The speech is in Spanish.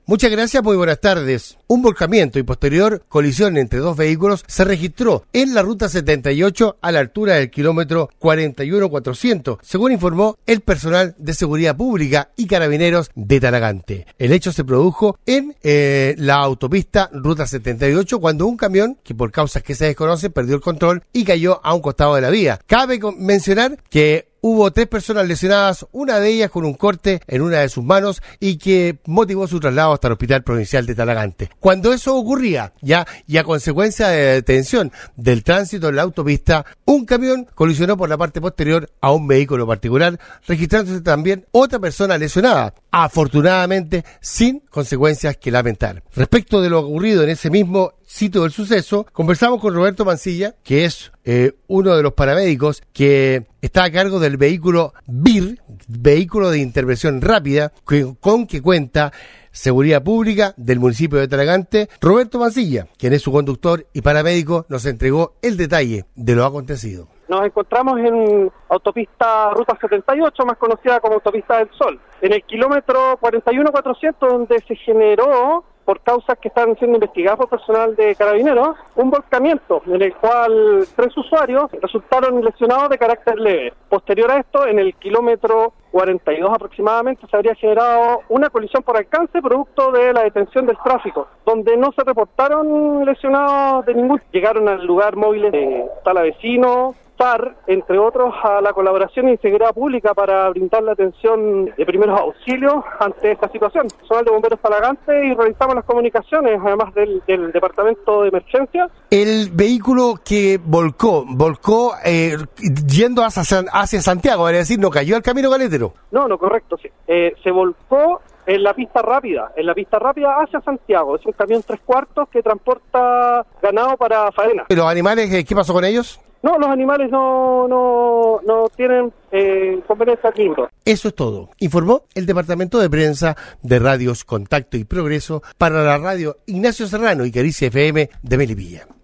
Muchas gracias, muy buenas tardes. Un volcamiento y posterior colisión entre dos vehículos se registró en la ruta 78 a la altura del kilómetro 41.400, según informó el personal de seguridad pública y carabineros de Talagante. El hecho se produjo en la autopista ruta 78 cuando un camión, que por causas que se desconocen, perdió el control y cayó a un costado de la vía. Cabe mencionar que hubo 3 personas lesionadas, una de ellas con un corte en una de sus manos y que motivó su traslado hasta el Hospital Provincial de Talagante. Cuando eso ocurría, y a consecuencia de la detención del tránsito en la autopista, un camión colisionó por la parte posterior a un vehículo particular, registrándose también otra persona lesionada, afortunadamente sin consecuencias que lamentar. Respecto de lo ocurrido en ese mismo sitio del suceso, conversamos con Roberto Mancilla, que es uno de los paramédicos que está a cargo del vehículo BIR, vehículo de intervención rápida, con que cuenta Seguridad Pública del municipio de Talagante. Roberto Mancilla, quien es su conductor y paramédico, nos entregó el detalle de lo acontecido. Nos encontramos en autopista Ruta 78, más conocida como Autopista del Sol, en el kilómetro 41.400, donde se generó, por causas que están siendo investigadas por personal de carabineros, un volcamiento en el cual 3 usuarios resultaron lesionados de carácter leve. Posterior a esto, en el kilómetro 42 aproximadamente, se habría generado una colisión por alcance producto de la detención del tráfico, donde no se reportaron lesionados de ningún. Llegaron al lugar móviles de Talavecino, FAR, entre otros, a la colaboración y seguridad pública para brindar la atención de primeros auxilios ante esta situación. Personal de bomberos Talagante y realizamos las comunicaciones, además del departamento de emergencia. El vehículo que volcó yendo hacia Santiago, es decir, no cayó al camino caletero. No, correcto, sí. Se volcó en la pista rápida hacia Santiago. Es un camión 3/4 que transporta ganado para faena. ¿Y los animales, qué pasó con ellos? No, los animales no tienen conveniencia clínica. Eso es todo, informó el departamento de prensa de Radios Contacto y Progreso para la radio Ignacio Serrano y Caricia FM de Melipilla.